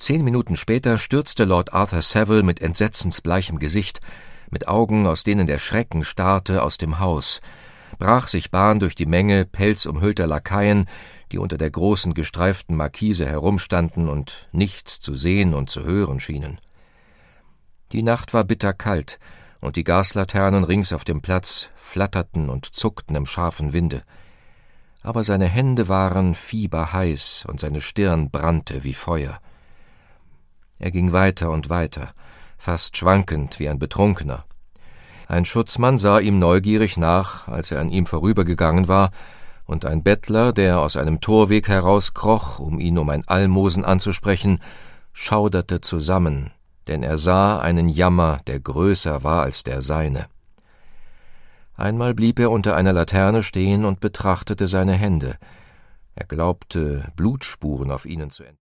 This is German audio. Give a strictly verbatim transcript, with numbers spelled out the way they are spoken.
Zehn Minuten später stürzte Lord Arthur Savile mit entsetzensbleichem Gesicht, mit Augen, aus denen der Schrecken starrte, aus dem Haus, brach sich Bahn durch die Menge pelzumhüllter Lakaien, die unter der großen gestreiften Markise herumstanden und nichts zu sehen und zu hören schienen. Die Nacht war bitterkalt, und die Gaslaternen rings auf dem Platz flatterten und zuckten im scharfen Winde. Aber seine Hände waren fieberheiß und seine Stirn brannte wie Feuer. Er ging weiter und weiter, fast schwankend wie ein Betrunkener. Ein Schutzmann sah ihm neugierig nach, als er an ihm vorübergegangen war, und ein Bettler, der aus einem Torweg herauskroch, um ihn um ein Almosen anzusprechen, schauderte zusammen, denn er sah einen Jammer, der größer war als der seine. Einmal blieb er unter einer Laterne stehen und betrachtete seine Hände. Er glaubte, Blutspuren auf ihnen zu entdecken.